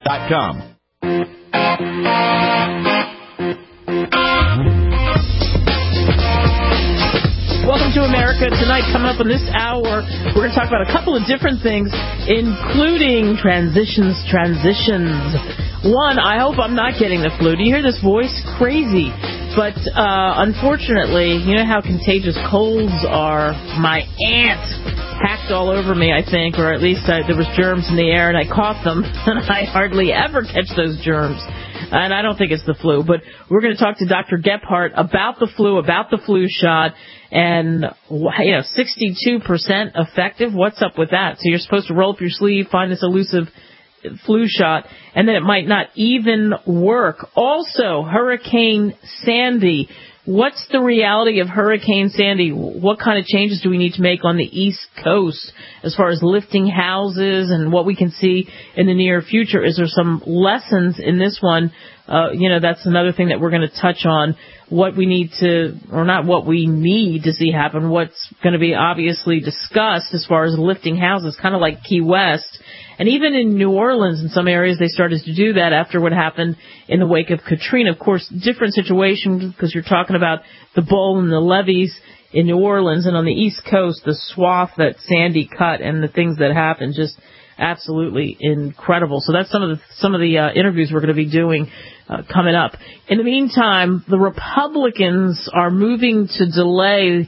SportsCenter.com. Welcome to America Tonight. Coming up in this hour, we're going to talk about a couple of different things, including transitions. One, I hope I'm not getting the flu. Do you hear this voice? Crazy. But unfortunately, you know how contagious colds are. My aunt hacked all over me, I think, or at least there was germs in the air, and I caught them, and I hardly ever catch those germs. And I don't think it's the flu, but we're going to talk to Dr. Gebhardt about the flu shot, and 62% effective. What's up with that? So you're supposed to roll up your sleeve, find this elusive flu shot, and then it might not even work. Also, Hurricane Sandy. What's the reality of Hurricane Sandy? What kind of changes do we need to make on the East Coast as far as lifting houses and what we can see in the near future? Is there some lessons in this one? That's another thing that we're going to touch on. What we need to, or not what we need to see happen, what's going to be obviously discussed as far as lifting houses, kind of like Key West. And even in New Orleans, in some areas, they started to do that after what happened in the wake of Katrina. Of course, different situations because you're talking about the bowl and the levees in New Orleans, and on the East Coast, the swath that Sandy cut and the things that happened, just absolutely incredible. So that's some of the interviews we're going to be doing coming up. In the meantime, the Republicans are moving to delay.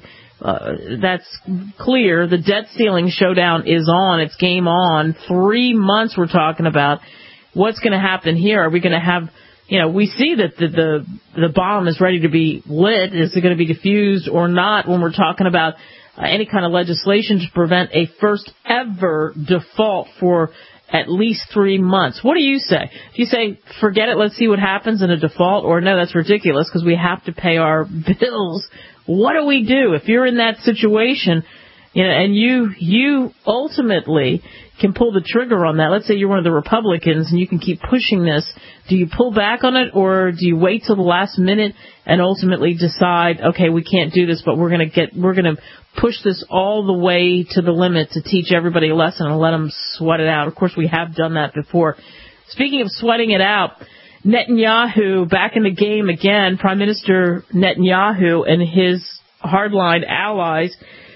That's clear. The debt ceiling showdown is on. It's game on. 3 months we're talking about. What's going to happen here? Are we going to have, we see that the bomb is ready to be lit. Is it going to be diffused or not when we're talking about any kind of legislation to prevent a first ever default for at least 3 months? What do you say? Do you say, forget it, let's see what happens in a default? Or no, that's ridiculous because we have to pay our bills. What do we do if you're in that situation, and you ultimately can pull the trigger on that? Let's say you're one of the Republicans and you can keep pushing this. Do you pull back on it, or do you wait till the last minute and ultimately decide, okay, we can't do this, but we're going to push this all the way to the limit to teach everybody a lesson and let them sweat it out? Of course, we have done that before. Speaking of sweating it out, Netanyahu back in the game again. Prime Minister Netanyahu and his hardline allies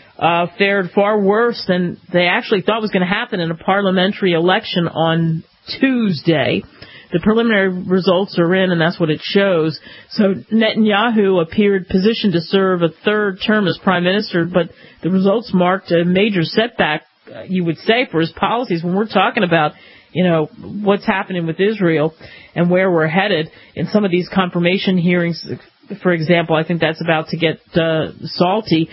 fared far worse than they actually thought was going to happen in a parliamentary election on Tuesday. The preliminary results are in, and that's what it shows. So Netanyahu appeared positioned to serve a third term as prime minister, but the results marked a major setback, you would say, for his policies. When we're talking about what's happening with Israel and where we're headed in some of these confirmation hearings, for example, I think that's about to get salty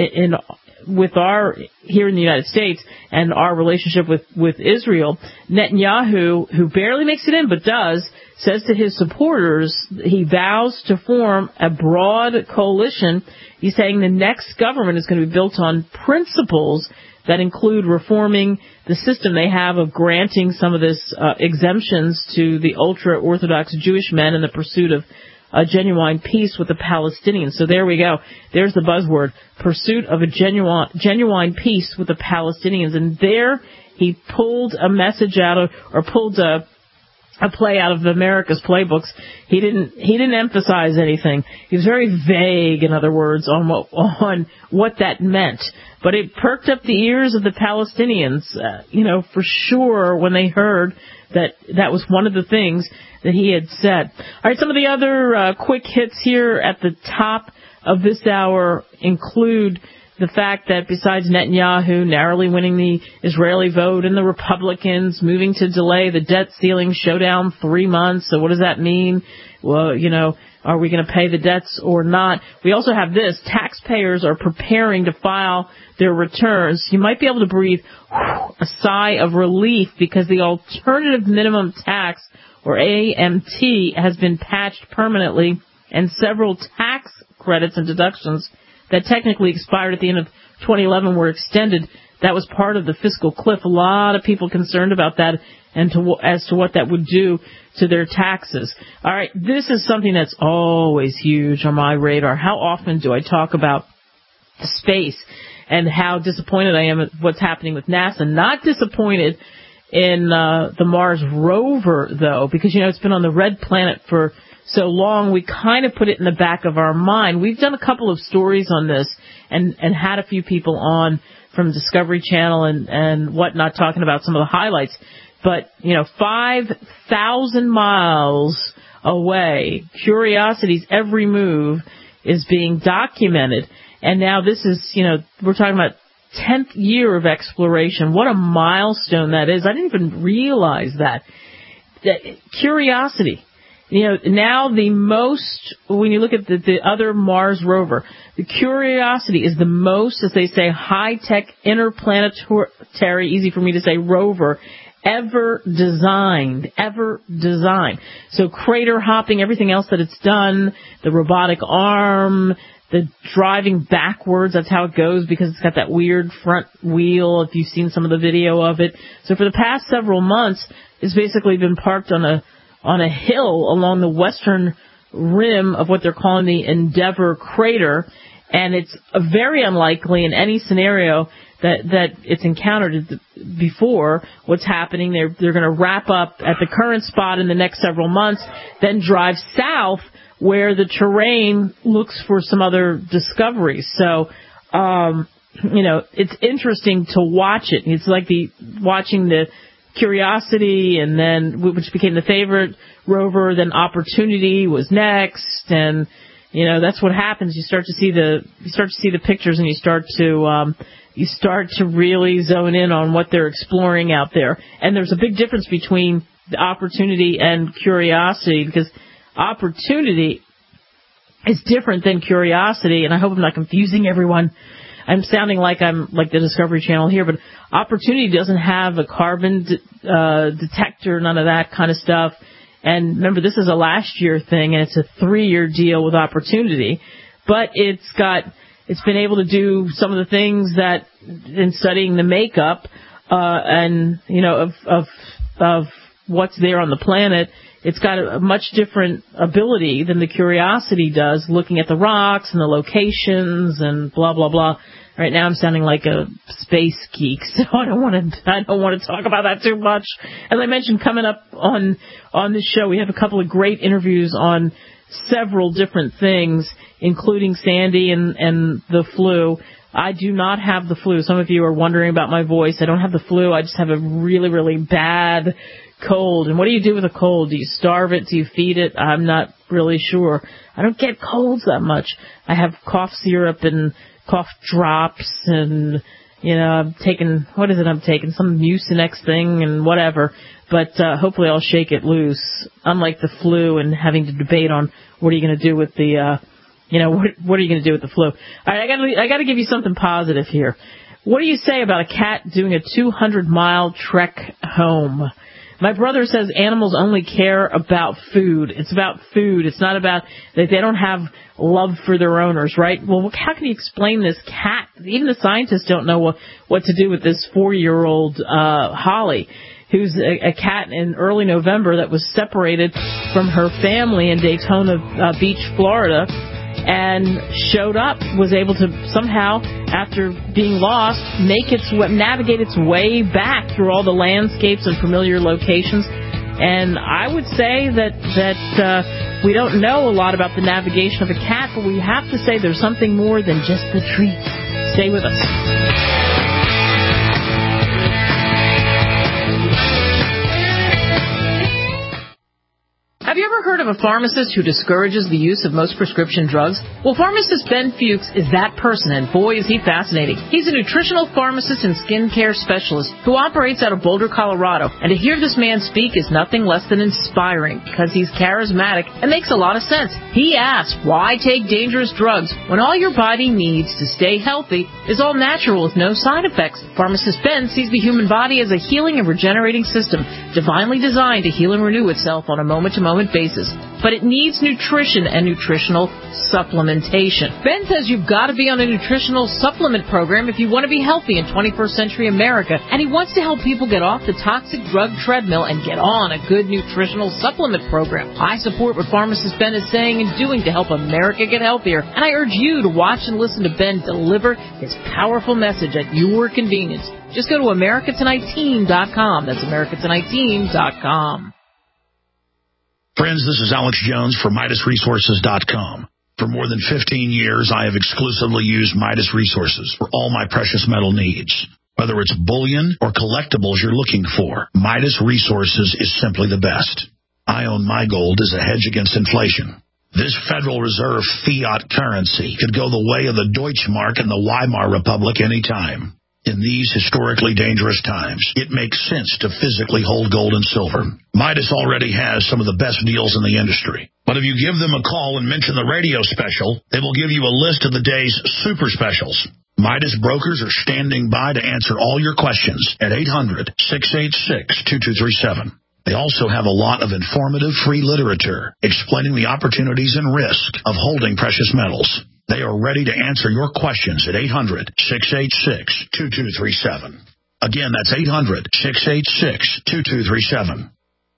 here in the United States and our relationship with Israel. Netanyahu, who barely makes it in but does, says to his supporters he vows to form a broad coalition. He's saying the next government is going to be built on principles that include reforming the system they have of granting some of this exemptions to the ultra-Orthodox Jewish men in the pursuit of a genuine peace with the Palestinians. So there we go. There's the buzzword, pursuit of a genuine peace with the Palestinians. And there he pulled a message out of, or pulled a play out of America's playbooks. He didn't emphasize anything. He was very vague, in other words, on what that meant. But it perked up the ears of the Palestinians, for sure, when they heard that was one of the things that he had said. All right, some of the other quick hits here at the top of this hour include the fact that besides Netanyahu narrowly winning the Israeli vote and the Republicans moving to delay the debt ceiling showdown 3 months. So what does that mean? Well, are we going to pay the debts or not? We also have this. Taxpayers are preparing to file their returns. You might be able to breathe a sigh of relief because the alternative minimum tax, or AMT, has been patched permanently, and several tax credits and deductions that technically expired at the end of 2011 were extended. That was part of the fiscal cliff. A lot of people concerned about that and as to what that would do to their taxes. All right, this is something that's always huge on my radar. How often do I talk about space and how disappointed I am at what's happening with NASA? Not disappointed in the Mars rover, though, because, it's been on the red planet for so long, we kind of put it in the back of our mind. We've done a couple of stories on this and had a few people on from Discovery Channel and whatnot talking about some of the highlights. But, 5,000 miles away, Curiosity's every move is being documented. And now this is, we're talking about 10th year of exploration. What a milestone that is. I didn't even realize that. Curiosity. Now the most, when you look at the other Mars rover, the Curiosity is the most, as they say, high-tech interplanetary, easy for me to say, rover ever designed. So crater hopping, everything else that it's done, the robotic arm, the driving backwards, that's how it goes because it's got that weird front wheel, if you've seen some of the video of it. So for the past several months, it's basically been parked on a hill along the western rim of what they're calling the Endeavour crater, and it's very unlikely in any scenario that it's encountered before what's happening. They're going to wrap up at the current spot in the next several months, then drive south where the terrain looks for some other discoveries. So, it's interesting to watch it. It's like watching the Curiosity, and then which became the favorite rover. Then Opportunity was next, and that's what happens. You start to see the pictures, and you start to really zone in on what they're exploring out there. And there's a big difference between the Opportunity and Curiosity, because Opportunity is different than Curiosity, and I hope I'm not confusing everyone. I'm sounding like I'm like the Discovery Channel here, but Opportunity doesn't have a carbon detector, none of that kind of stuff. And remember, this is a last year thing, and it's a 3-year deal with Opportunity. But it's been able to do some of the things that, in studying the makeup, and of what's there on the planet, it's got a much different ability than the Curiosity does, looking at the rocks and the locations and blah blah blah. Right now I'm sounding like a space geek, so I don't want to talk about that too much. As I mentioned, coming up on this show, we have a couple of great interviews on several different things, including Sandy and the flu. I do not have the flu. Some of you are wondering about my voice. I don't have the flu. I just have a really, really bad cold. And what do you do with a cold? Do you starve it? Do you feed it? I'm not really sure. I don't get colds that much. I have cough syrup and cough drops, and I'm taking, what is it I'm taking? Some Mucinex thing and whatever. But hopefully I'll shake it loose. Unlike the flu and having to debate on what are you going to do with the what are you going to do with the flu? All right, I got to give you something positive here. What do you say about a cat doing a 200-mile trek home? My brother says animals only care about food. It's about food. It's not about that they don't have love for their owners, right? Well, how can you explain this cat? Even the scientists don't know what to do with this 4-year-old Holly, who's a cat in early November that was separated from her family in Daytona Beach, Florida, and showed up, was able to somehow, after being lost, navigate its way back through all the landscapes and familiar locations. And I would say that we don't know a lot about the navigation of a cat, but we have to say there's something more than just the treats. Stay with us. Have you ever heard of a pharmacist who discourages the use of most prescription drugs? Well, pharmacist Ben Fuchs is that person, and boy, is he fascinating. He's a nutritional pharmacist and skincare specialist who operates out of Boulder, Colorado. And to hear this man speak is nothing less than inspiring, because he's charismatic and makes a lot of sense. He asks, why take dangerous drugs when all your body needs to stay healthy is all natural with no side effects? Pharmacist Ben sees the human body as a healing and regenerating system, divinely designed to heal and renew itself on a moment-to-moment basis. but it needs nutrition and nutritional supplementation. Ben says you've got to be on a nutritional supplement program if you want to be healthy in 21st century America, and he wants to help people get off the toxic drug treadmill and get on a good nutritional supplement program. I support what pharmacist Ben is saying and doing to help America get healthier, and I urge you to watch and listen to Ben deliver his powerful message at your convenience. Just go to AmericaTonightTeam.com. That's AmericaTonightTeam.com. Friends, this is Alex Jones for MidasResources.com. For more than 15 years, I have exclusively used Midas Resources for all my precious metal needs. Whether it's bullion or collectibles you're looking for, Midas Resources is simply the best. I own my gold as a hedge against inflation. This Federal Reserve fiat currency could go the way of the Deutschmark and the Weimar Republic anytime. In these historically dangerous times, it makes sense to physically hold gold and silver. Midas already has some of the best deals in the industry. But if you give them a call and mention the radio special, they will give you a list of the day's super specials. Midas brokers are standing by to answer all your questions at 800-686-2237. They also have a lot of informative free literature explaining the opportunities and risk of holding precious metals. They are ready to answer your questions at 800-686-2237. Again, that's 800-686-2237.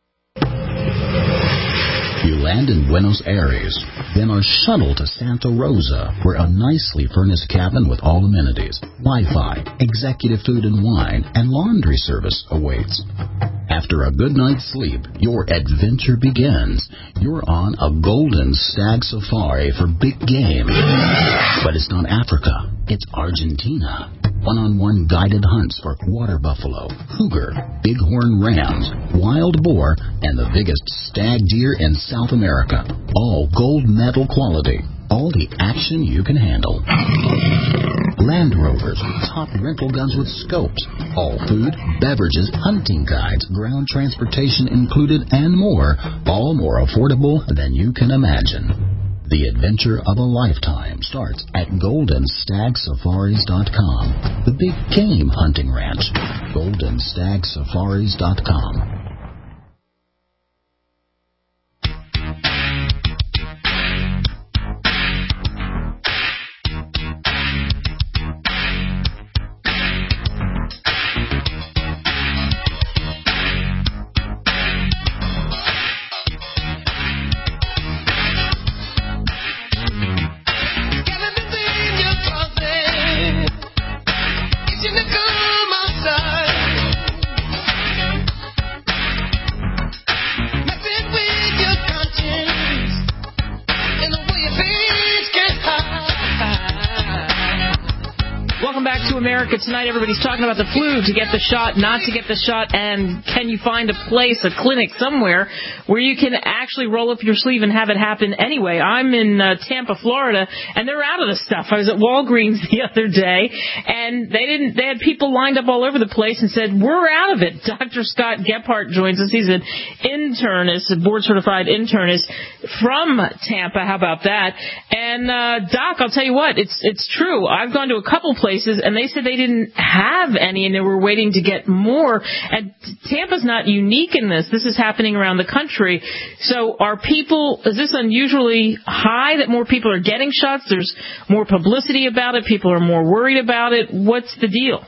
You land in Buenos Aires, then are shuttled to Santa Rosa, where a nicely furnished cabin with all amenities, Wi-Fi, executive food and wine, and laundry service awaits. After a good night's sleep, your adventure begins. You're on a golden stag safari for big game. But it's not Africa, it's Argentina. One-on-one guided hunts for water buffalo, cougar, bighorn rams, wild boar, and the biggest stag deer in South America. All gold medal quality. All the action you can handle. Land Rovers, top rental guns with scopes. All food, beverages, hunting guides, ground transportation included, and more. All more affordable than you can imagine. The adventure of a lifetime starts at GoldenStagSafaris.com. The big game hunting ranch. GoldenStagSafaris.com. America Tonight. Everybody's talking about the flu, to get the shot, not to get the shot, and can you find a place, a clinic somewhere where you can actually roll up your sleeve and have it happen anyway. I'm in Tampa, Florida, and they're out of the stuff. I was at Walgreens the other day, and they had people lined up all over the place and said, we're out of it. Dr. Scott Gephardt joins us. He's an internist, a board-certified internist from Tampa. How about that? And, Doc, I'll tell you what, it's true. I've gone to a couple places, and they said they didn't have any, and they were waiting to get more. And Tampa's not unique in this. This is happening around the country. So is this unusually high that more people are getting shots? There's more publicity about it. People are more worried about it. What's the deal?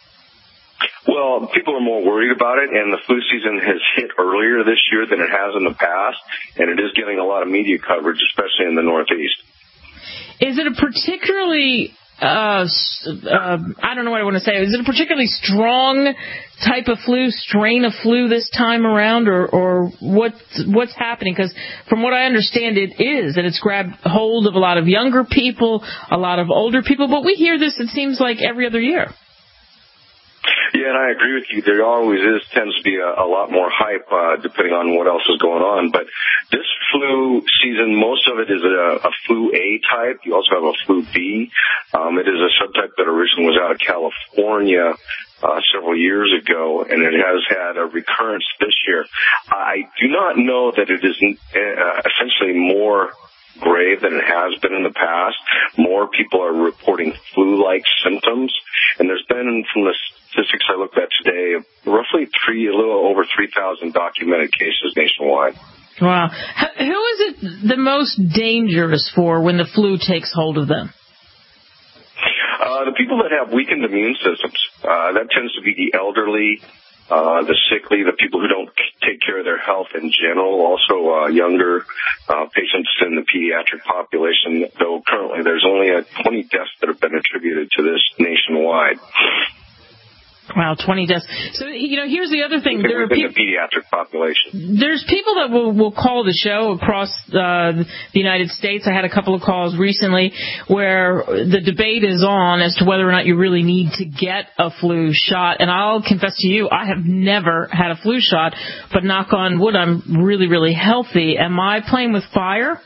Well, people are more worried about it, and the flu season has hit earlier this year than it has in the past, and it is getting a lot of media coverage, especially in the Northeast. Is it a particularly I don't know what I want to say. Is it a particularly strong type of flu, strain of flu this time around, or what's happening? Because from what I understand, it is, and it's grabbed hold of a lot of younger people, a lot of older people. But we hear this, it seems like, every other year. Yeah, and I agree with you. There always tends to be a lot more hype depending on what else is going on. But this flu season, most of it is a flu A type. You also have a flu B. It is a subtype that originally was out of California several years ago, and it has had a recurrence this year. I do not know that it is essentially more grave than it has been in the past. More people are reporting flu-like symptoms, and there's been, from the statistics I looked at today, roughly a little over 3,000 documented cases nationwide. Wow. Who is it the most dangerous for when the flu takes hold of them? The people that have weakened immune systems. That tends to be the elderly, the sickly, the people who don't take care of their health in general, also younger patients in the pediatric population, though currently there's only 20 deaths that have been attributed to this nationwide. Wow, 20 deaths. So, here's the other thing. There are within the pediatric population. There's people that will call the show across the United States. I had a couple of calls recently where the debate is on as to whether or not you really need to get a flu shot. And I'll confess to you, I have never had a flu shot, but knock on wood, I'm really, really healthy. Am I playing with fire?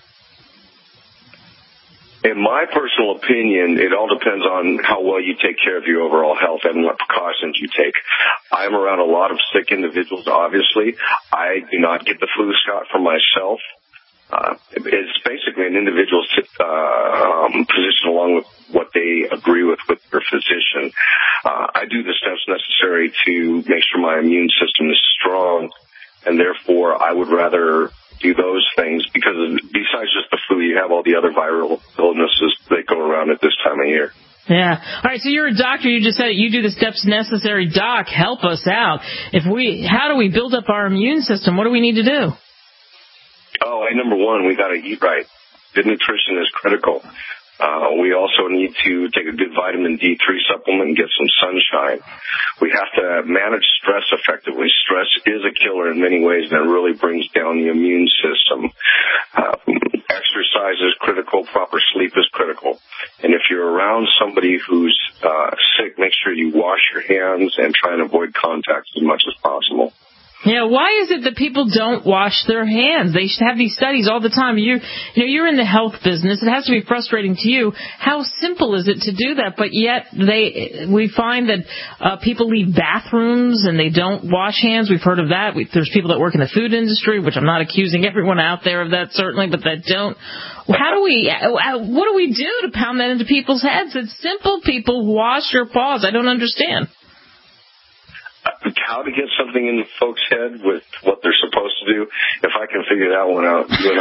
In my personal opinion, it all depends on how well you take care of your overall health and what precautions you take. I'm around a lot of sick individuals, obviously. I do not get the flu shot for myself. It's basically an individual's position along with what they agree with their physician. I do the steps necessary to make sure my immune system is strong, and therefore I would rather do those things because besides just the flu, you have all the other viral illnesses that go around at this time of year. Yeah. All right. So you're a doctor. You just said you do the steps necessary. Doc, help us out. How do we build up our immune system? What do we need to do? Oh, number one, we got to eat right. Good nutrition is critical. We also need to take a good vitamin D3 supplement and get some sunshine. We have to manage stress effectively. Stress is a killer in many ways, and it really brings down the immune system. Exercise is critical. Proper sleep is critical. And if you're around somebody who's sick, make sure you wash your hands and try and avoid contact as much as possible. Yeah, why is it that people don't wash their hands? They should have these studies all the time. You're in the health business. It has to be frustrating to you. How simple is it to do that? But yet we find that people leave bathrooms and they don't wash hands. We've heard of that. There's people that work in the food industry, which I'm not accusing everyone out there of that certainly, but that don't. What do we do to pound that into people's heads? It's simple, people. Wash your paws. I don't understand. How to get something in folks' head with what they're supposed to do. If I can figure that one out, you and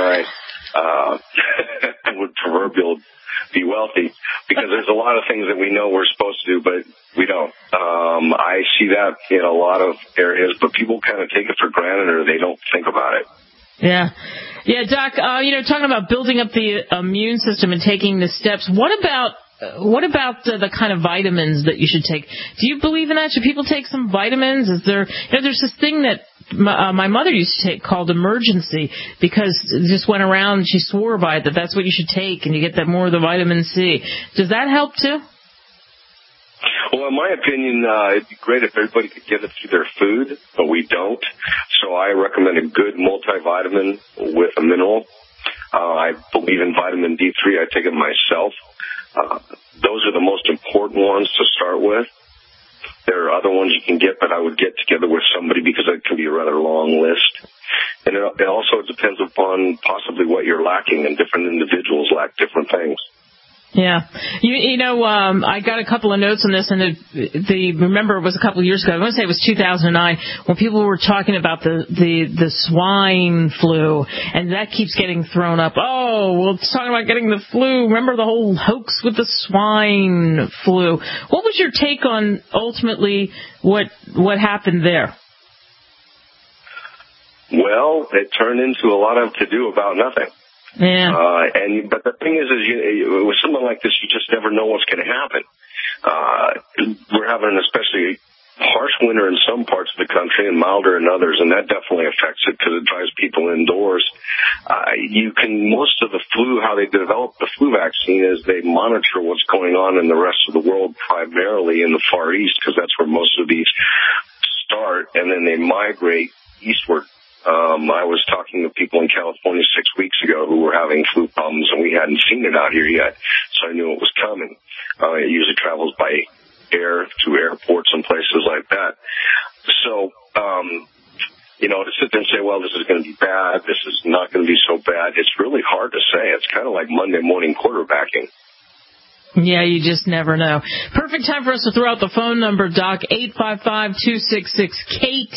I would proverbially be wealthy, because there's a lot of things that we know we're supposed to do, but we don't. I see that in a lot of areas, but people kind of take it for granted or they don't think about it. Yeah. Yeah, Doc, talking about building up the immune system and taking the steps, what about the kind of vitamins that you should take? Do you believe in that? Should people take some vitamins? Is there, there's this thing that my mother used to take called Emergency, because it just went around and she swore by it, that's what you should take, and you get that more of the vitamin C. Does that help too? Well, in my opinion, it'd be great if everybody could get it through their food, but we don't. So I recommend a good multivitamin with a mineral. I believe in vitamin D3. I take it myself. Those are the most important ones to start with. There are other ones you can get, but I would get together with somebody because it can be a rather long list. And it also depends upon possibly what you're lacking, and different individuals lack different things. Yeah. I got a couple of notes on this, and remember it was a couple of years ago, I want to say it was 2009, when people were talking about the swine flu, and that keeps getting thrown up. Oh, well, it's talking about getting the flu. Remember the whole hoax with the swine flu. What was your take on ultimately what happened there? Well, it turned into a lot of to-do about nothing. Yeah. But the thing is with something like this, you just never know what's going to happen. We're having an especially harsh winter in some parts of the country and milder in others, and that definitely affects it because it drives people indoors. Most of the flu, how they develop the flu vaccine is they monitor what's going on in the rest of the world, primarily in the Far East, because that's where most of these start, and then they migrate eastward. I was talking to people in California 6 weeks ago who were having flu problems, and we hadn't seen it out here yet, so I knew it was coming. It usually travels by air to airports and places like that. So, to sit there and say, well, this is going to be bad, this is not going to be so bad, it's really hard to say. It's kind of like Monday morning quarterbacking. Yeah, you just never know. Perfect time for us to throw out the phone number, Doc, 855-266-KATE,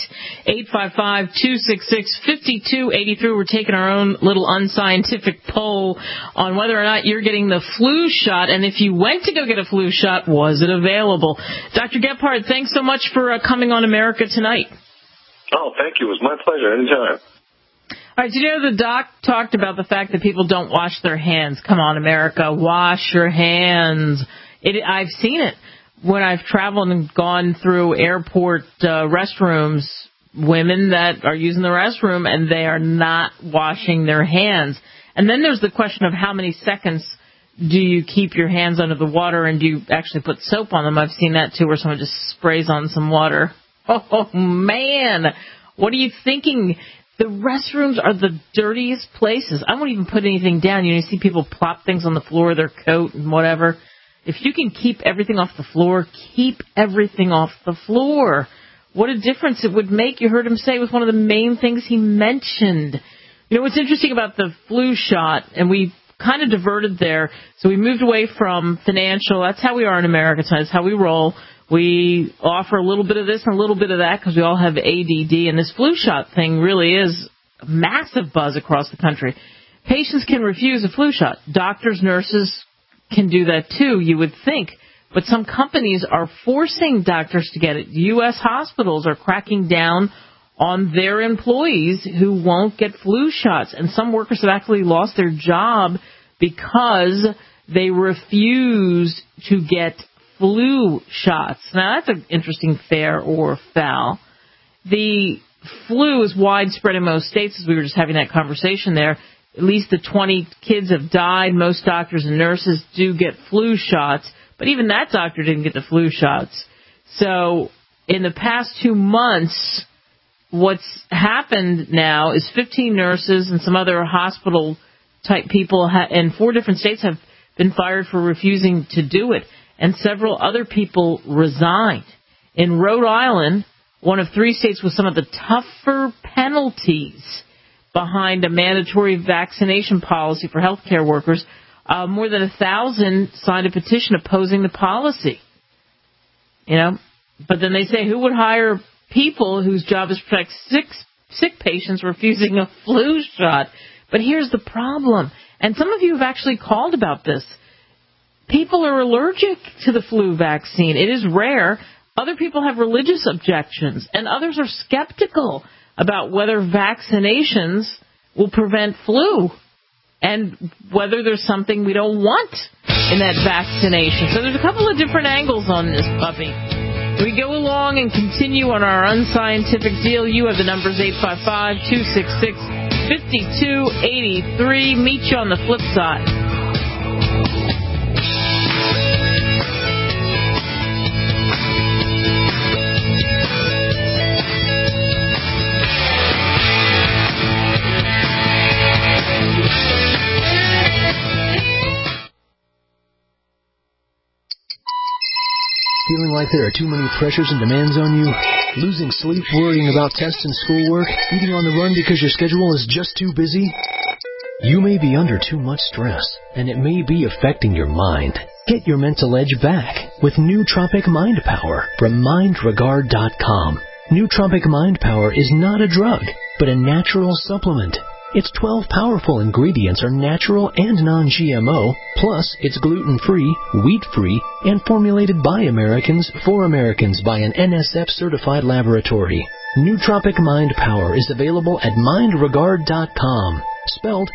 855-266-5283. We're taking our own little unscientific poll on whether or not you're getting the flu shot, and if you went to go get a flu shot, was it available? Dr. Gebhardt, thanks so much for coming on America Tonight. Oh, thank you. It was my pleasure. Anytime. All right, do you know the doc talked about the fact that people don't wash their hands? Come on, America, wash your hands. I've seen it when I've traveled and gone through airport restrooms, women that are using the restroom and they are not washing their hands. And then there's the question of how many seconds do you keep your hands under the water and do you actually put soap on them? I've seen that too, where someone just sprays on some water. Oh, man, what are you thinking? The restrooms are the dirtiest places. I won't even put anything down. You see people plop things on the floor, their coat and whatever. If you can keep everything off the floor, keep everything off the floor. What a difference it would make. You heard him say it was one of the main things he mentioned. You know, what's interesting about the flu shot, and we kind of diverted there, so we moved away from financial. That's how we are in America. That's how we roll. We offer a little bit of this and a little bit of that because we all have ADD, and this flu shot thing really is a massive buzz across the country. Patients can refuse a flu shot. Doctors, nurses can do that too, you would think. But some companies are forcing doctors to get it. U.S. hospitals are cracking down on their employees who won't get flu shots. And some workers have actually lost their job because they refused to get flu shots. Now, that's an interesting fair or foul. The flu is widespread in most states, as we were just having that conversation there. At least the 20 kids have died. Most doctors and nurses do get flu shots, but even that doctor didn't get the flu shots. So in the past 2 months, what's happened now is 15 nurses and some other hospital-type people in 4 different states have been fired for refusing to do it. And several other people resigned. In Rhode Island, one of 3 states with some of the tougher penalties behind a mandatory vaccination policy for healthcare workers, more than 1,000 signed a petition opposing the policy. You know, but then they say, who would hire people whose job is to protect sick patients refusing a flu shot? But here's the problem, and some of you have actually called about this. People are allergic to the flu vaccine. It is rare. Other people have religious objections, and others are skeptical about whether vaccinations will prevent flu and whether there's something we don't want in that vaccination. So there's a couple of different angles on this puppy. We go along and continue on our unscientific deal. You have the numbers 855-266-5283. Meet you on the flip side. Feeling like there are too many pressures and demands on you? Losing sleep, worrying about tests and schoolwork? Eating on the run because your schedule is just too busy? You may be under too much stress, and it may be affecting your mind. Get your mental edge back with Nootropic Mind Power from MindRegard.com. Nootropic Mind Power is not a drug, but a natural supplement. Its 12 powerful ingredients are natural and non-GMO, plus it's gluten-free, wheat-free, and formulated by Americans for Americans by an NSF-certified laboratory. Nootropic Mind Power is available at MindRegard.com, spelled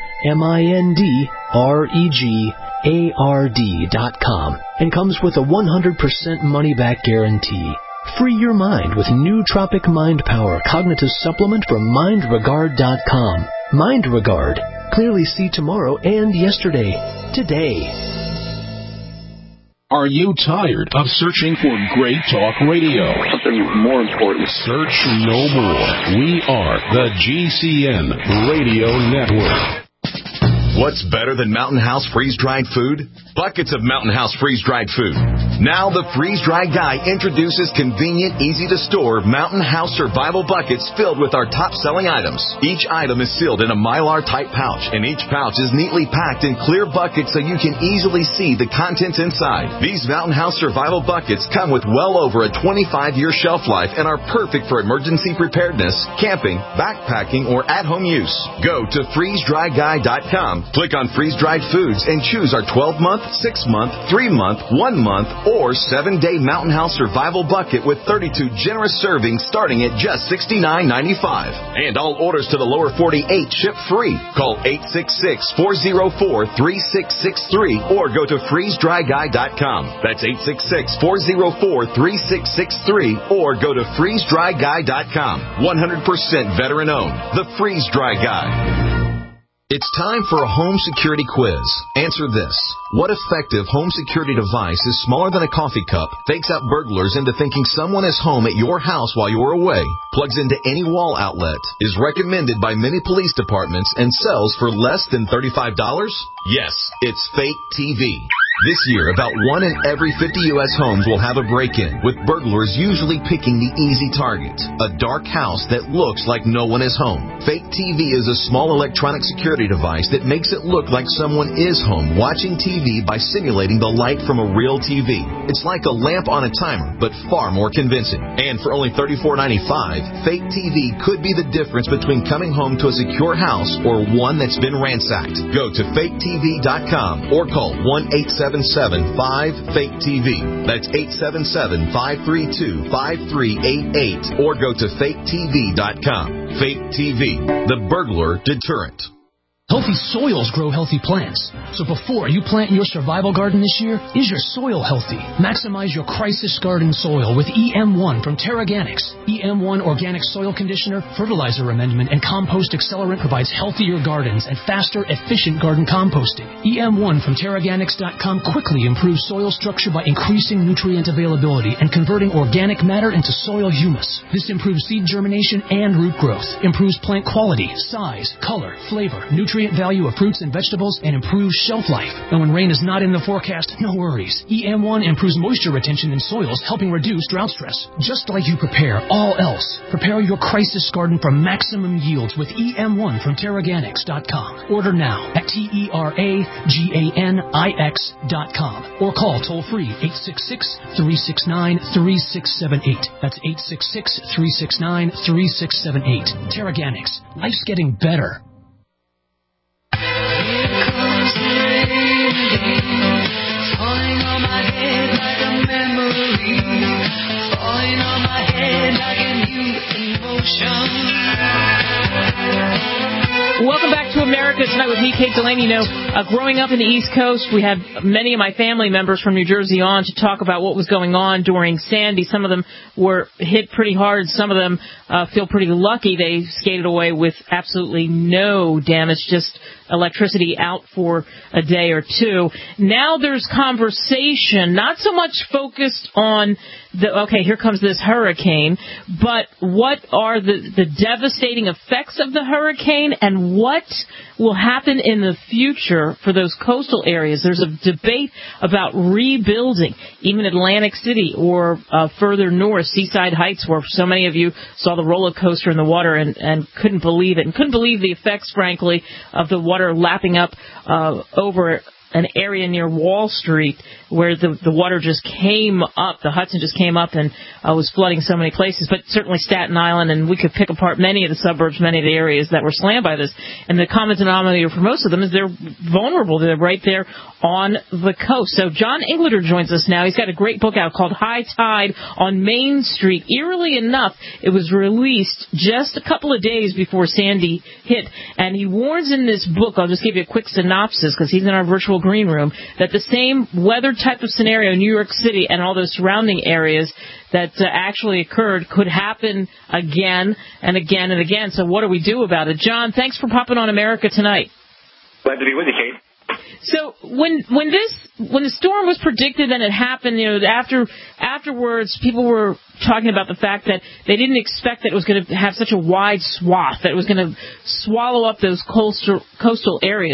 MindRegard.com, and comes with a 100% money-back guarantee. Free your mind with Nootropic Mind Power Cognitive Supplement from MindRegard.com. MindRegard. Clearly see tomorrow and yesterday. Today. Are you tired of searching for great talk radio? Something more important. Search no more. We are the GCN Radio Network. What's better than Mountain House freeze-dried food? buckets of Mountain House freeze-dried food. Now the freeze-dried guy introduces convenient, easy-to-store Mountain House survival buckets filled with our top-selling items. Each item is sealed in a Mylar-type pouch, and each pouch is neatly packed in clear buckets so you can easily see the contents inside. These Mountain House survival buckets come with well over a 25-year shelf life and are perfect for emergency preparedness, camping, backpacking, or at-home use. Go to freezedryguy.com, click on freeze-dried foods, and choose our 12-month, 6-month, 3-month, 1-month, or 7-day Mountain House survival bucket with 32 generous servings starting at just $69.95. And all orders to the lower 48 ship free. Call 866-404-3663 or go to freezedryguy.com. That's 866-404-3663 or go to freezedryguy.com. 100% veteran owned. The Freeze Dry Guy. It's time for a home security quiz. Answer this. What effective home security device is smaller than a coffee cup, fakes out burglars into thinking someone is home at your house while you're away, plugs into any wall outlet, is recommended by many police departments, and sells for less than $35? Yes, it's Fake TV. This year, about 1 in every 50 U.S. homes will have a break-in, with burglars usually picking the easy target, a dark house that looks like no one is home. Fake TV is a small electronic security device that makes it look like someone is home watching TV by simulating the light from a real TV. It's like a lamp on a timer, but far more convincing. And for only $34.95, Fake TV could be the difference between coming home to a secure house or one that's been ransacked. Go to faketv.com or call 1-877-5-FAKE-TV. That's 877-532-5388 or go to faketv.com. Fake TV, the burglar deterrent. Healthy soils grow healthy plants. So before you plant your survival garden this year, is your soil healthy? Maximize your crisis garden soil with EM1 from Terraganics. EM1 Organic Soil Conditioner, Fertilizer Amendment, and Compost Accelerant provides healthier gardens and faster, efficient garden composting. EM1 from Terraganics.com quickly improves soil structure by increasing nutrient availability and converting organic matter into soil humus. This improves seed germination and root growth, improves plant quality, size, color, flavor, nutrient value of fruits and vegetables, and improves shelf life. And when rain is not in the forecast, no worries. EM1 improves moisture retention in soils, helping reduce drought stress. Just like you prepare all else, prepare your crisis garden for maximum yields with EM1 from Terraganics.com. Order now at TERAGANIX.com or call toll-free 866-369-3678. That's 866-369-3678. Terraganics. Life's getting better. Falling on my head like a memory, falling on my head like a new emotion. Welcome back to America Tonight with me, Kate Delaney. You know, growing up in the East Coast, we had many of my family members from New Jersey on to talk about what was going on during Sandy. Some of them were hit pretty hard. Some of them feel pretty lucky they skated away with absolutely no damage, just electricity out for a day or two. Now there's conversation, not so much focused on here comes this hurricane, but what are the devastating effects of the hurricane and what will happen in the future for those coastal areas. There's a debate about rebuilding, even Atlantic City or further north, Seaside Heights, where so many of you saw the roller coaster in the water and couldn't believe it, and couldn't believe the effects, frankly, of the water lapping up over an area near Wall Street where the water just came up, the Hudson just came up and was flooding so many places, but certainly Staten Island, and we could pick apart many of the suburbs, many of the areas that were slammed by this. And the common denominator for most of them is they're vulnerable. They're right there on the coast. So John Englander joins us now. He's got a great book out called High Tide on Main Street. Eerily enough, it was released just a couple of days before Sandy hit, and he warns in this book, I'll just give you a quick synopsis because he's in our virtual green room, that the same weather type of scenario in New York City and all those surrounding areas that actually occurred could happen again and again and again. So what do we do about it? John, thanks for popping on America Tonight. Glad to be with you, Kate. So when the storm was predicted and it happened, afterwards people were talking about the fact that they didn't expect that it was going to have such a wide swath, that it was going to swallow up those coastal areas.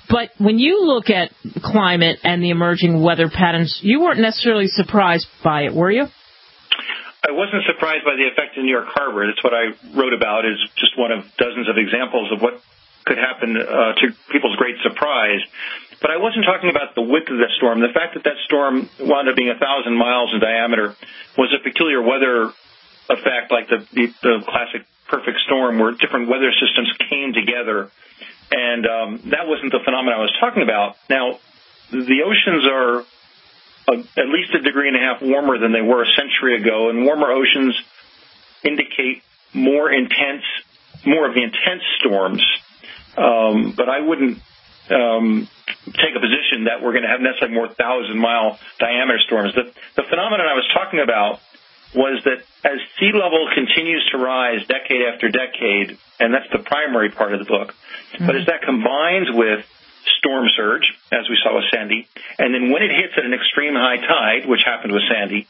But when you look at climate and the emerging weather patterns, you weren't necessarily surprised by it, were you? I wasn't surprised by the effect in New York Harbor. That's what I wrote about, is just one of dozens of examples of what could happen to people's great surprise. But I wasn't talking about the width of that storm. The fact that that storm wound up being 1,000 miles in diameter was a peculiar weather effect, like the classic perfect storm where different weather systems came together. And that wasn't the phenomenon I was talking about. Now, the oceans are at least 1.5 degrees warmer than they were a century ago, and warmer oceans indicate more of the intense storms. But I wouldn't take a position that we're going to have necessarily more 1,000-mile diameter storms. The phenomenon I was talking about was that as sea level continues to rise decade after decade, and that's the primary part of the book, but as that combines with storm surge, as we saw with Sandy, and then when it hits at an extreme high tide, which happened with Sandy,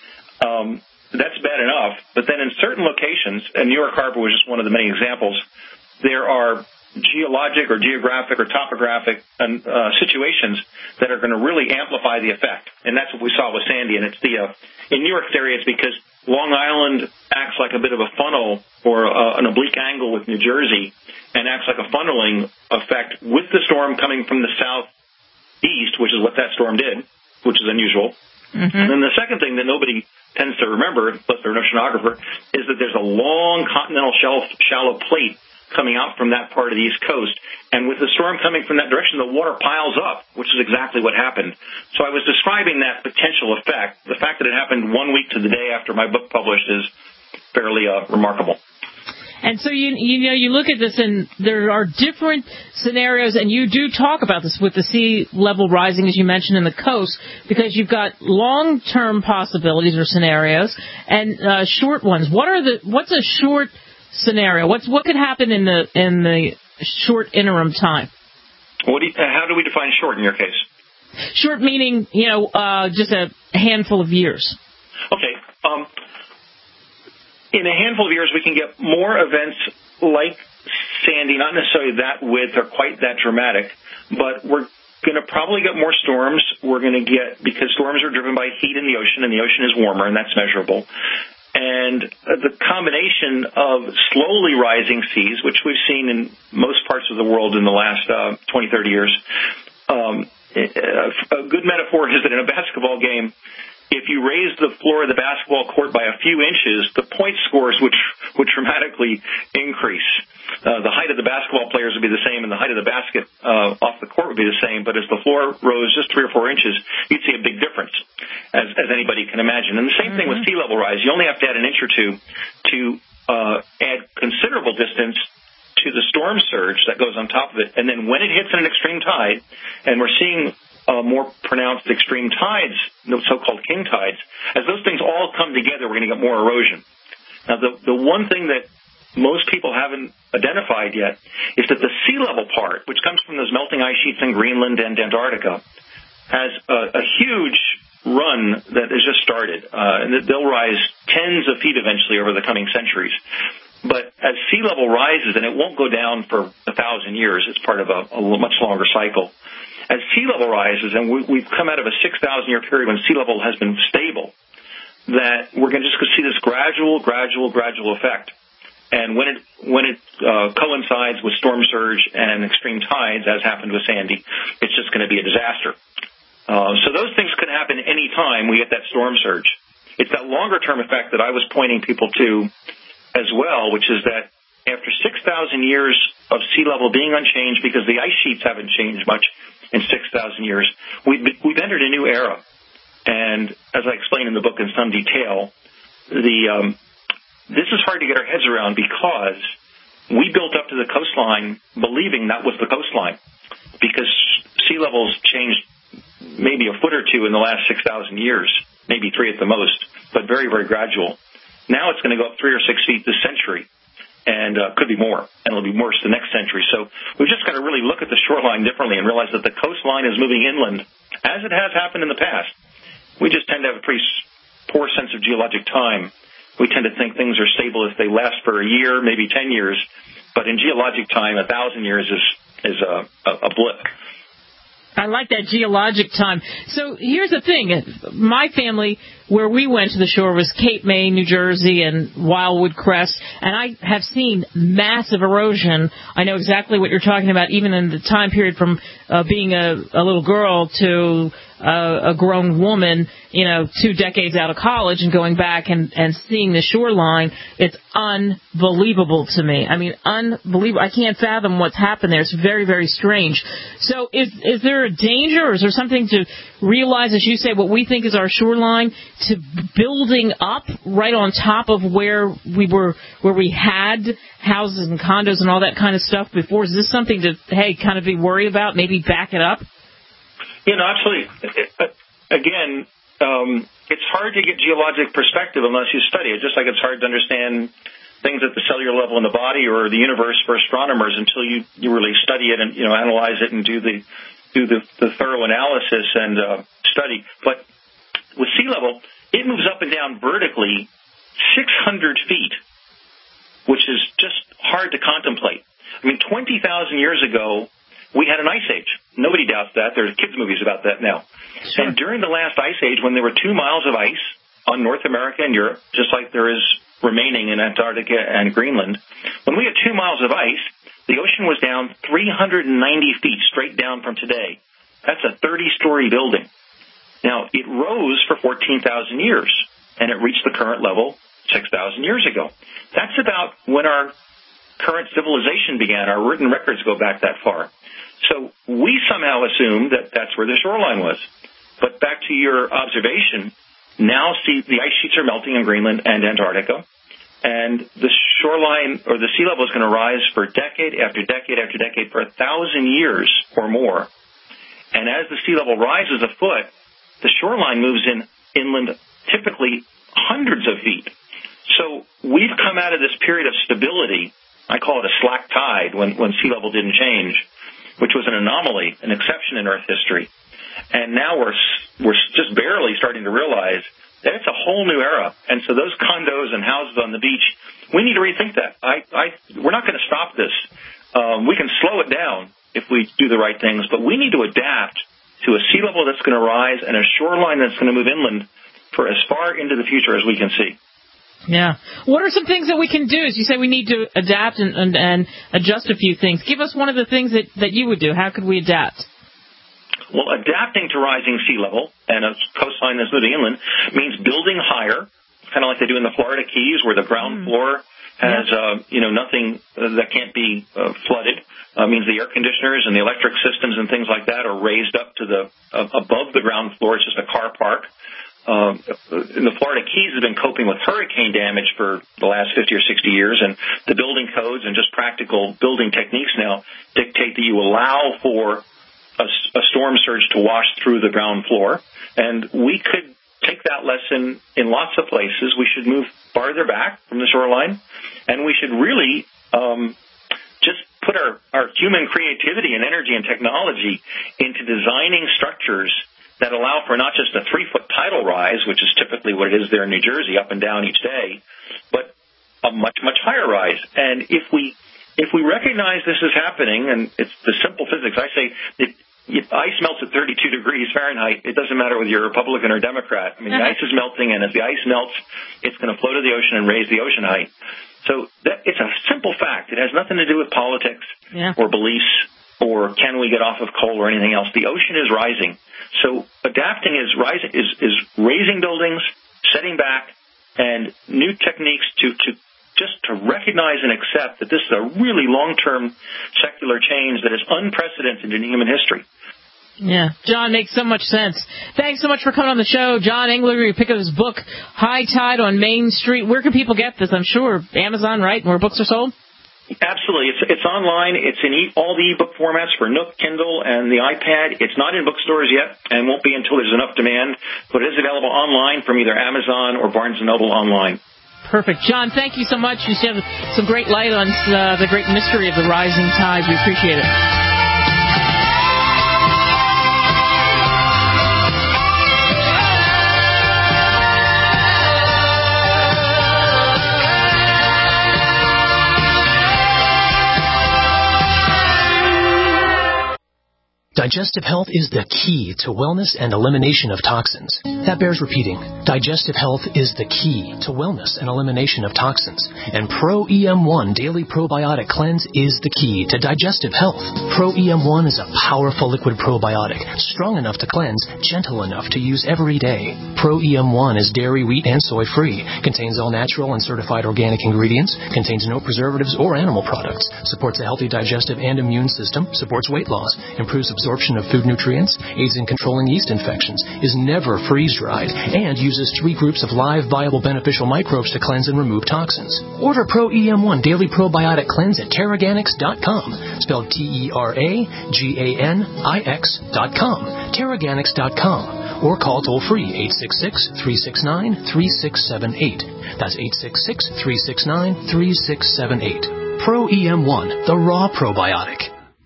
that's bad enough. But then in certain locations, and New York Harbor was just one of the many examples, there are geologic or geographic or topographic situations that are going to really amplify the effect. And that's what we saw with Sandy. And it's in New York's area, it's because Long Island acts like a bit of a funnel or an oblique angle with New Jersey, and acts like a funneling effect with the storm coming from the southeast, which is what that storm did, which is unusual. And then the second thing that nobody tends to remember, unless they're an oceanographer, is that there's a long continental shelf shallow plate coming out from that part of the East Coast. And with the storm coming from that direction, the water piles up, which is exactly what happened. So I was describing that potential effect. The fact that it happened 1 week to the day after my book published is fairly remarkable. And so, you look at this, and there are different scenarios, and you do talk about this with the sea level rising, as you mentioned, in the coast, because you've got long-term possibilities or scenarios and short ones. What's a short scenario? What could happen in the short interim time? How do we define short in your case? Short meaning, just a handful of years. Okay. In a handful of years, we can get more events like Sandy, not necessarily that width or quite that dramatic, but we're going to probably get more storms. We're going to get, because storms are driven by heat in the ocean, and the ocean is warmer, and that's measurable. And the combination of slowly rising seas, which we've seen in most parts of the world in the last 20, 30 years, a good metaphor is that in a basketball game, if you raise the floor of the basketball court by a few inches, the point scores would dramatically increase. The height of the basketball players would be the same, and the height of the basket off the court would be the same. But as the floor rose just 3 or 4 inches, you'd see a big difference, as anybody can imagine. And the same thing with sea level rise. You only have to add an inch or two to add considerable distance to the storm surge that goes on top of it. And then when it hits an extreme tide, and we're seeing more pronounced extreme tides, the so-called king tides, as those things all come together, we're going to get more erosion. Now, the one thing that most people haven't identified yet is that the sea level part, which comes from those melting ice sheets in Greenland and Antarctica, has a huge run that has just started, and they'll rise tens of feet eventually over the coming centuries. But as sea level rises, and it won't go down for 1,000 years, it's part of a much longer cycle. As sea level rises, and we've come out of a 6,000-year period when sea level has been stable, that we're going to just see this gradual effect. And when it coincides with storm surge and extreme tides, as happened with Sandy, it's just going to be a disaster. So those things could happen any time we get that storm surge. It's that longer-term effect that I was pointing people to as well, which is that after 6,000 years of sea level being unchanged, because the ice sheets haven't changed much in 6,000 years, we've entered a new era. And as I explain in the book in some detail, this is hard to get our heads around because we built up to the coastline believing that was the coastline, because sea levels changed maybe a foot or two in the last 6,000 years, maybe 3 at the most, but very, very gradual. Now it's going to go up 3 or 6 feet this century, and could be more, and it'll be worse the next century. So we've just got to really look at the shoreline differently and realize that the coastline is moving inland, as it has happened in the past. We just tend to have a pretty poor sense of geologic time. We tend to think things are stable if they last for a year, maybe 10 years, but in geologic time, 1,000 years is a blip. I like that geologic time. So here's the thing. My family, where we went to the shore, was Cape May, New Jersey, and Wildwood Crest, and I have seen massive erosion. I know exactly what you're talking about, even in the time period from being a little girl to a grown woman, 2 decades out of college and going back and seeing the shoreline. It's unbelievable to me. I mean, unbelievable. I can't fathom what's happened there. It's very, very strange. So is there a danger, or is there something to realize, as you say, what we think is our shoreline, to building up right on top of where we had houses and condos and all that kind of stuff before? Is this something to, kind of be worried about, maybe back it up? Absolutely. Again, it's hard to get geologic perspective unless you study it, just like it's hard to understand things at the cellular level in the body or the universe for astronomers until you really study it and, analyze it and do the thorough analysis and study. But with sea level, it moves up and down vertically 600 feet, which is just hard to contemplate. I mean, 20,000 years ago, we had an ice age. Nobody doubts that. There's kids' movies about that now. Sure. And during the last ice age, when there were 2 miles of ice on North America and Europe, just like there is remaining in Antarctica and Greenland, when we had 2 miles of ice, the ocean was down 390 feet straight down from today. That's a 30-story building. Now, it rose for 14,000 years, and it reached the current level 6,000 years ago. That's about when our current civilization began. Our written records go back that far. So we somehow assumed that that's where the shoreline was. But back to your observation, now the ice sheets are melting in Greenland and Antarctica, and the shoreline or the sea level is going to rise for decade after decade after decade for 1,000 years or more. And as the sea level rises a foot, the shoreline moves inland typically hundreds of feet. So we've come out of this period of stability. I call it a slack tide when sea level didn't change, which was an anomaly, an exception in Earth history. And now we're just barely starting to realize that it's a whole new era. And so those condos and houses on the beach, we need to rethink that. We're not going to stop this. We can slow it down if we do the right things, but we need to adapt to a sea level that's going to rise and a shoreline that's going to move inland for as far into the future as we can see. Yeah. What are some things that we can do? As you say, we need to adapt and adjust a few things. Give us one of the things that you would do. How could we adapt? Well, adapting to rising sea level and a coastline that's moving inland means building higher, kind of like they do in the Florida Keys, where the ground floor has nothing that can't be flooded. Means the air conditioners and the electric systems and things like that are raised up to above the ground floor. It's just a car park. In the Florida Keys have been coping with hurricane damage for the last 50 or 60 years, and the building codes and just practical building techniques now dictate that you allow for a storm surge to wash through the ground floor. And we could take that lesson in lots of places. We should move farther back from the shoreline, and we should really just put our human creativity and energy and technology into designing structures that allow for not just a 3-foot tidal rise, which is typically what it is there in New Jersey, up and down each day, but a much, much higher rise. And if we recognize this is happening, and it's the simple physics, I say if ice melts at 32 degrees Fahrenheit, it doesn't matter whether you're a Republican or Democrat. I mean, the ice is melting, and as the ice melts, it's going to flow to the ocean and raise the ocean height. So it's a simple fact. It has nothing to do with politics or beliefs or can we get off of coal or anything else. The ocean is rising. So adapting is raising buildings, setting back, and new techniques to recognize and accept that this is a really long-term secular change that is unprecedented in human history. Yeah, John, makes so much sense. Thanks so much for coming on the show. John Engler, you pick up his book, High Tide on Main Street. Where can people get this? I'm sure Amazon, right, where books are sold? Absolutely. It's online. It's in all the ebook formats for Nook, Kindle, and the iPad. It's not in bookstores yet and won't be until there's enough demand, but it is available online from either Amazon or Barnes & Noble online. Perfect. John, thank you so much. You shed some great light on the great mystery of the rising tide. We appreciate it. Digestive health is the key to wellness and elimination of toxins. That bears repeating. Digestive health is the key to wellness and elimination of toxins. And Pro EM1 Daily Probiotic Cleanse is the key to digestive health. Pro EM1 is a powerful liquid probiotic, strong enough to cleanse, gentle enough to use every day. Pro EM1 is dairy, wheat, and soy-free, contains all natural and certified organic ingredients, contains no preservatives or animal products, supports a healthy digestive and immune system, supports weight loss, improves absorption of food nutrients, aids in controlling yeast infections, is never freeze-dried, and uses 3 groups of live, viable, beneficial microbes to cleanse and remove toxins. Order Pro EM1 Daily Probiotic Cleanse at Teraganix.com, spelled TERAGANIX.com, Teraganix.com, or call toll-free 866-369-3678. That's 866-369-3678. Pro EM1, the raw probiotic.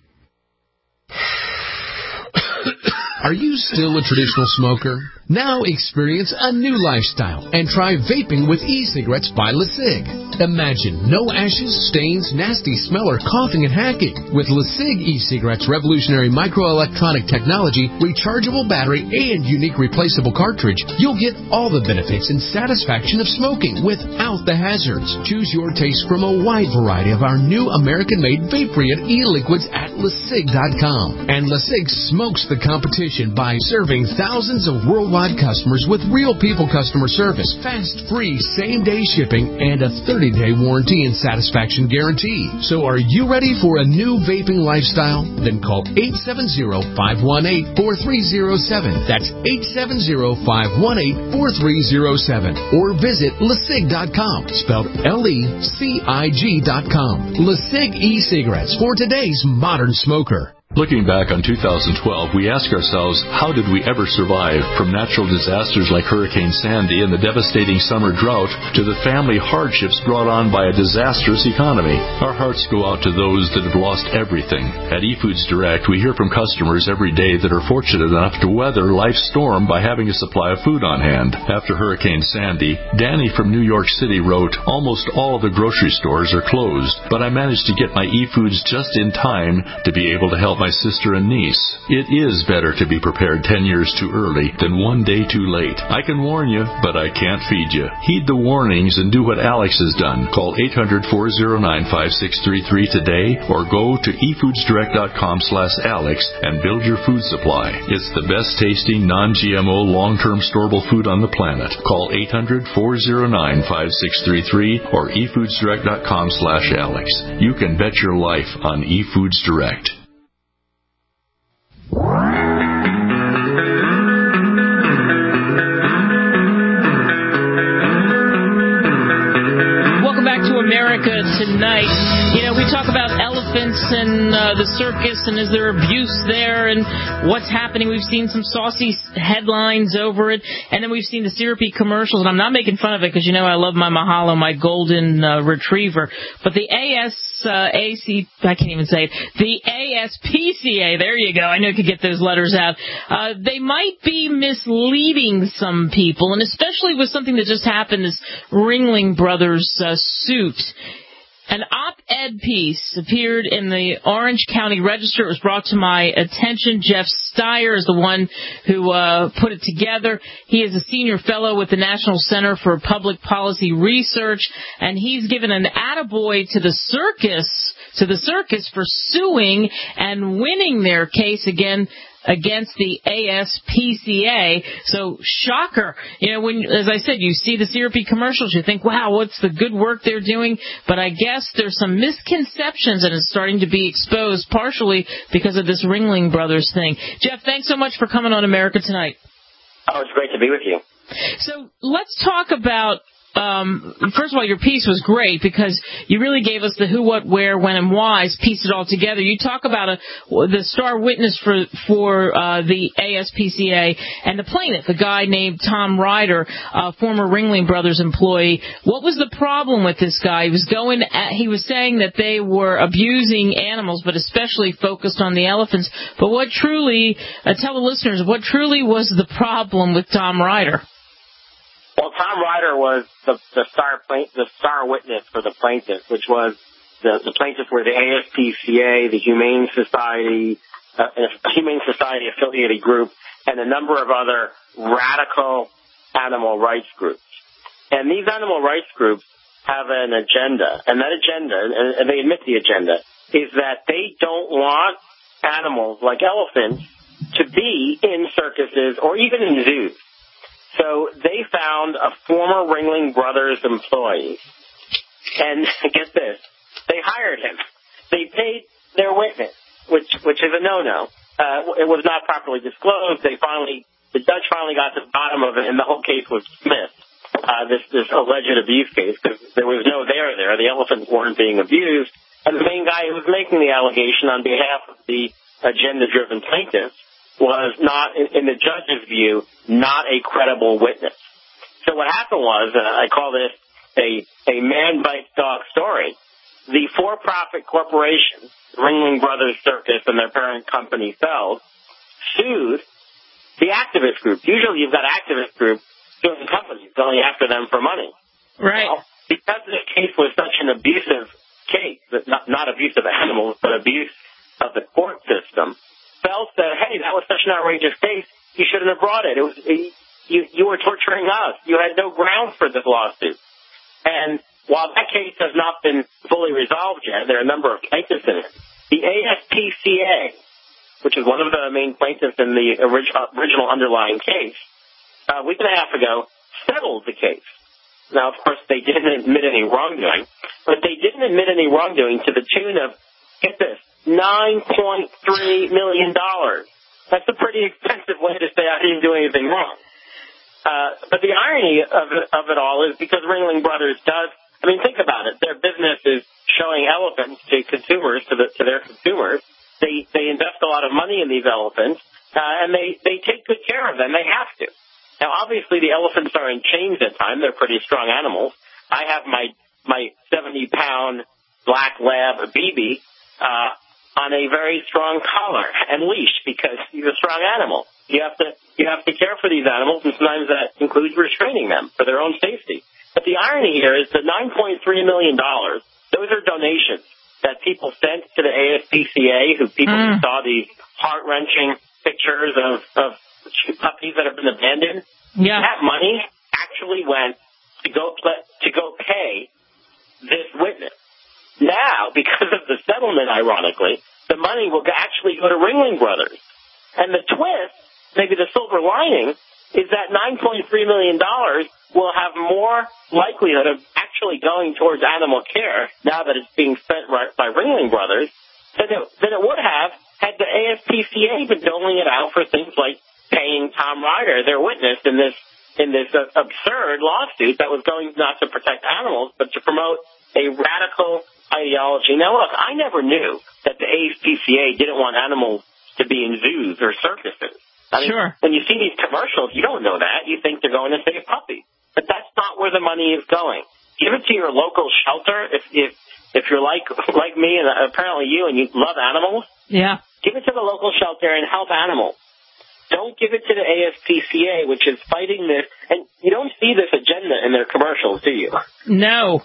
Are you still a traditional smoker? Now experience a new lifestyle and try vaping with e-cigarettes by LeSig. Imagine no ashes, stains, nasty smell, or coughing and hacking. With LeSig e-cigarettes' revolutionary microelectronic technology, rechargeable battery, and unique replaceable cartridge, you'll get all the benefits and satisfaction of smoking without the hazards. Choose your taste from a wide variety of our new American-made vape-free e-liquids at LeSig.com. And LeSig smokes the competition by serving thousands of worldwide customers with real people customer service, fast, free, same-day shipping, and a 30-day warranty and satisfaction guarantee. So are you ready for a new vaping lifestyle? Then call 870-518-4307. That's 870-518-4307. Or visit LeSig.com, spelled LECIG.com. LeSig e-cigarettes for today's modern smoker. Looking back on 2012, we ask ourselves, how did we ever survive? From natural disasters like Hurricane Sandy and the devastating summer drought to the family hardships brought on by a disastrous economy. Our hearts go out to those that have lost everything. At eFoods Direct, we hear from customers every day that are fortunate enough to weather life's storm by having a supply of food on hand. After Hurricane Sandy, Danny from New York City wrote, almost all of the grocery stores are closed, but I managed to get my eFoods just in time to be able to help my sister and niece. It is better to be prepared 10 years too early than one day too late. I can warn you, but I can't feed you. Heed the warnings and do what Alex has done. Call 800-409-5633 today or go to efoodsdirect.com/Alex and build your food supply. It's the best tasting, non-GMO, long-term storable food on the planet. Call 800-409-5633 or efoodsdirect.com/Alex. You can bet your life on eFoods Direct. Welcome back to America Tonight. You know, we talk about elephants and the circus, and is there abuse there, and what's happening. We've seen some saucy headlines over it, and then we've seen the syrupy commercials, and I'm not making fun of it because, you know, I love my Mahalo, my golden retriever, but the I can't even say it, the ASPCA, there you go, I know I could get those letters out, they might be misleading some people, and especially with something that just happened, this Ringling Brothers suit. An op-ed piece appeared in the Orange County Register. It was brought to my attention. Jeff Steyer is the one who put it together. He is a senior fellow with the National Center for Public Policy Research, and he's given an attaboy to the circus for suing and winning their case against the ASPCA. So, shocker. You know, when, as I said, you see the syrupy commercials, you think, wow, what's the good work they're doing? But I guess there's some misconceptions and it's starting to be exposed partially because of this Ringling Brothers thing. Jeff, thanks so much for coming on America Tonight. Oh, it's great to be with you. So, let's talk about first of all, your piece was great because you really gave us the who, what, where, when, and whys, pieced it all together. You talk about the star witness for the ASPCA and the plaintiff, a guy named Tom Ryder, former Ringling Brothers employee. What was the problem with this guy? He was saying that they were abusing animals, but especially focused on the elephants. But what truly, tell the listeners, what truly was the problem with Tom Ryder? Well, Tom Ryder was the star witness for the plaintiff, which was the plaintiff were the ASPCA, the Humane Society, a Humane Society affiliated group, and a number of other radical animal rights groups. And these animal rights groups have an agenda, and that agenda, and they admit the agenda, is that they don't want animals like elephants to be in circuses or even in zoos. So they found a former Ringling Brothers employee, and get this, they hired him. They paid their witness, which is a no-no. It was not properly disclosed. The judge finally got to the bottom of it, and the whole case was dismissed. This alleged abuse case, because there was no there. The elephants weren't being abused, and the main guy who was making the allegation on behalf of the agenda-driven plaintiffs was not, in the judge's view, not a credible witness. So what happened was, I call this a man bites dog story. The for-profit corporation, Ringling Brothers Circus and their parent company Feld, sued the activist group. Usually you've got activist groups suing companies, going after them for money. Right. Well, because this case was such an abusive case, not abuse of animals, but abuse of the court system, Feld said, hey, that was such an outrageous case, you shouldn't have brought it. You were torturing us. You had no grounds for this lawsuit. And while that case has not been fully resolved yet, there are a number of plaintiffs in it. The ASPCA, which is one of the main plaintiffs in the original underlying case, a week and a half ago, settled the case. Now, of course, they didn't admit any wrongdoing, but they didn't admit any wrongdoing to the tune of, get this, $9.3 million. That's a pretty expensive way to say I didn't do anything wrong. But the irony of it all is because Ringling Brothers does, I mean, think about it. Their business is showing elephants to consumers, to their consumers. They invest a lot of money in these elephants, and they take good care of them. They have to. Now, obviously, the elephants are in chains at times. They're pretty strong animals. I have my 70-pound black lab BB on a very strong collar and leash because he's a strong animal. You have to care for these animals, and sometimes that includes restraining them for their own safety. But the irony here is the $9.3 million, those are donations that people sent to the ASPCA, who saw these heart-wrenching pictures of puppies that have been abandoned. Yeah. That money actually went to go pay this witness. Now, because of the settlement, ironically, the money will actually go to Ringling Brothers. And the twist, maybe the silver lining, is that $9.3 million will have more likelihood of actually going towards animal care now that it's being spent by Ringling Brothers than it would have had the ASPCA been doling it out for things like paying Tom Ryder, their witness in this absurd lawsuit that was going not to protect animals but to promote a radical ideology. Now, look, I never knew that the ASPCA didn't want animals to be in zoos or circuses. I mean, sure. When you see these commercials, you don't know that. You think they're going to save puppies. But that's not where the money is going. Give it to your local shelter. If you're like me and apparently you and you love animals, yeah, give it to the local shelter and help animals. Don't give it to the ASPCA, which is fighting this. And you don't see this agenda in their commercials, do you? No.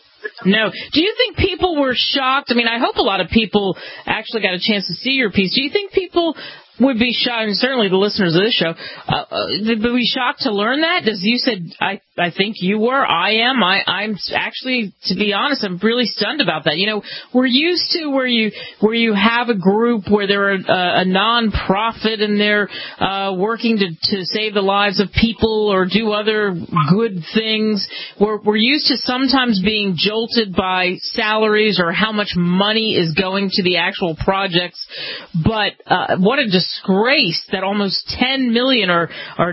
Do you think people were shocked? I mean, I hope a lot of people actually got a chance to see your piece. Do you think people would be shocked, and certainly the listeners of this show, would be shocked to learn that? As you said, I think you were. I am. I'm actually, to be honest, I'm really stunned about that. You know, we're used to where you have a group where they're a non-profit and they're working to save the lives of people or do other good things. We're used to sometimes being jolted by salaries or how much money is going to the actual projects. But what a disgrace that almost 10 million or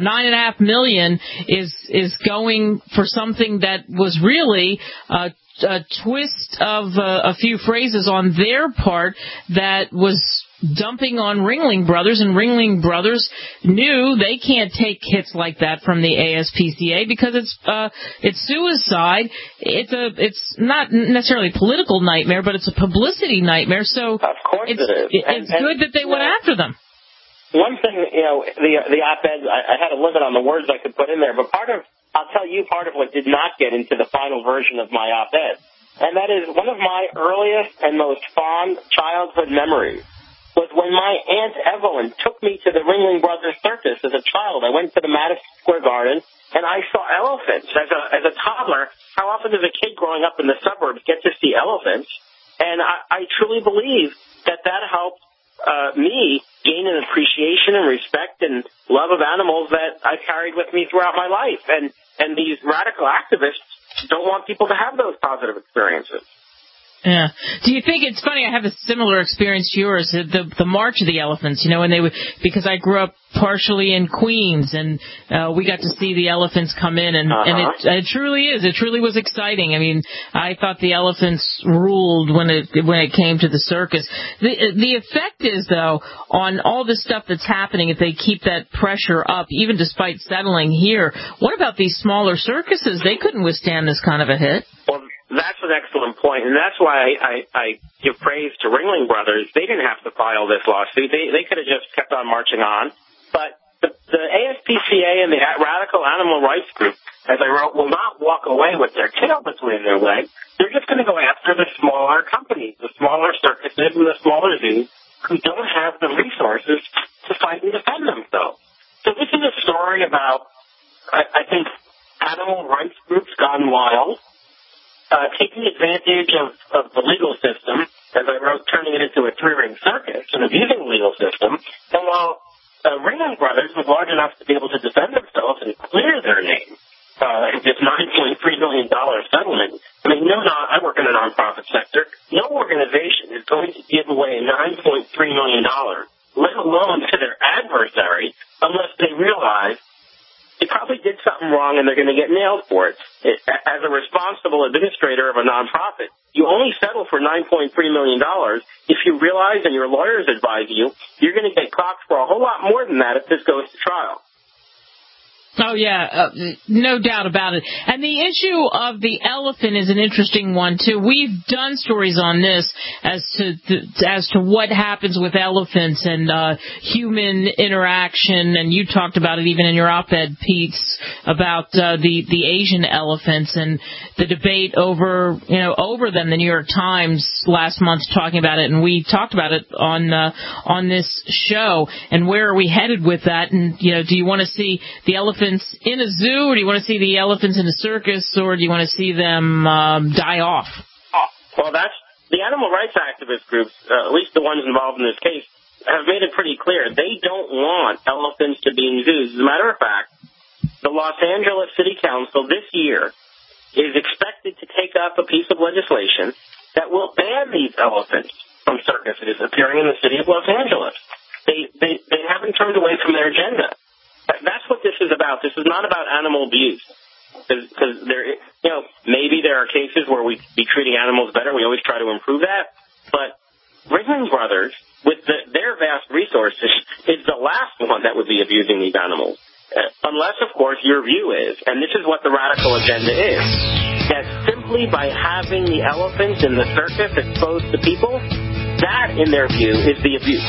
9.5 million is going for something that was really a twist of a few phrases on their part that was dumping on Ringling Brothers, and Ringling Brothers knew they can't take hits like that from the ASPCA because it's suicide. It's not necessarily a political nightmare, but it's a publicity nightmare. So of course it is. It's good that they went after them. One thing, the op-ed, I had a limit on the words I could put in there, but I'll tell you part of what did not get into the final version of my op-ed, and that is one of my earliest and most fond childhood memories was when my Aunt Evelyn took me to the Ringling Brothers Circus as a child. I went to the Madison Square Garden, and I saw elephants. As a toddler, how often does a kid growing up in the suburbs get to see elephants? And I truly believe that helped me gain an appreciation and respect and love of animals that I carried with me throughout my life. And these radical activists don't want people to have those positive experiences. Yeah. Do you think it's funny? I have a similar experience to yours. The March of the Elephants, when they would, because I grew up partially in Queens, and we got to see the elephants come in, and it truly is. It truly was exciting. I mean, I thought the elephants ruled when it came to the circus. The effect is, though, on all this stuff that's happening, if they keep that pressure up, even despite settling here, what about these smaller circuses? They couldn't withstand this kind of a hit. Well, that's an excellent point, and that's why I give praise to Ringling Brothers. They didn't have to file this lawsuit. They could have just kept on marching on. But the ASPCA and the Radical Animal Rights Group, as I wrote, will not walk away with their tail between their legs. They're just going to go after the smaller companies, the smaller circuses and the smaller zoos who don't have the resources to fight and defend themselves. So this is a story about, I think, animal rights groups gone wild, taking advantage of the legal system, as I wrote, turning it into a three-ring circus and abusing the legal system. And while Ringling Brothers was large enough to be able to defend themselves and clear their name, this $9.3 million settlement, I mean, I work in the nonprofit sector. No organization is going to give away $9.3 million, let alone to their adversary, unless they realize they probably did something wrong and they're going to get nailed for it. As a responsible administrator of a nonprofit, you only settle for $9.3 million if you realize, and your lawyers advise you, you're going to get clocked for a whole lot more than that if this goes to trial. Oh, yeah, no doubt about it. And the issue of the elephant is an interesting one, too. We've done stories on this as to what happens with elephants and human interaction, and you talked about it even in your op-ed, Pete, about the Asian elephants and the debate over them. The New York Times last month talking about it, and we talked about it on this show. And where are we headed with that? And, do you want to see the elephants in a zoo, or do you want to see the elephants in a circus, or do you want to see them die off? Well, that's the animal rights activist groups, at least the ones involved in this case, have made it pretty clear. They don't want elephants to be in zoos. As a matter of fact, the Los Angeles City Council this year is expected to take up a piece of legislation that will ban these elephants from circuses appearing in the city of Los Angeles. They haven't turned away from their agenda. That's what this is about. This is not about animal abuse. Because maybe there are cases where we be treating animals better. We always try to improve that. But Ringling Brothers, with their vast resources, is the last one that would be abusing these animals. Unless, of course, your view is, and this is what the radical agenda is, that simply by having the elephants in the circus exposed to people, that, in their view, is the abuse.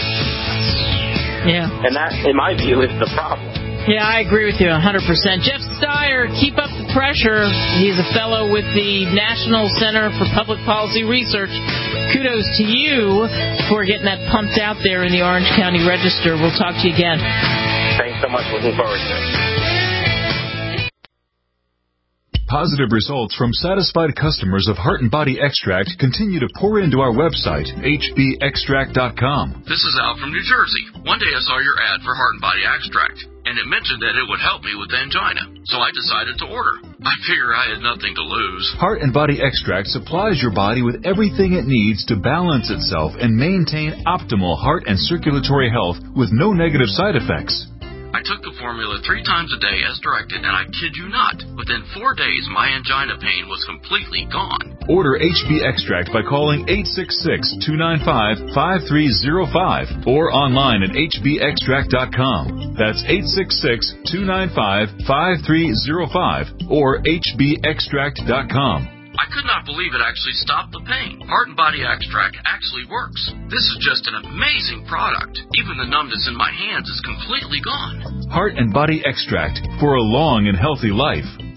Yeah. And that, in my view, is the problem. Yeah, I agree with you 100%. Jeff Steyer, keep up the pressure. He's a fellow with the National Center for Public Policy Research. Kudos to you for getting that pumped out there in the Orange County Register. We'll talk to you again. Thanks so much. Looking forward to it. Positive results from satisfied customers of Heart and Body Extract continue to pour into our website, hbextract.com. This is Al from New Jersey. One day I saw your ad for Heart and Body Extract, and it mentioned that it would help me with angina, so I decided to order. I figure I had nothing to lose. Heart and Body Extract supplies your body with everything it needs to balance itself and maintain optimal heart and circulatory health with no negative side effects. I took the formula 3 times a day as directed, and I kid you not, within 4 days my angina pain was completely gone. Order HB Extract by calling 866-295-5305 or online at hbextract.com. That's 866-295-5305 or hbextract.com. I could not believe it actually stopped the pain. Heart and Body Extract actually works. This is just an amazing product. Even the numbness in my hands is completely gone. Heart and Body Extract for a long and healthy life.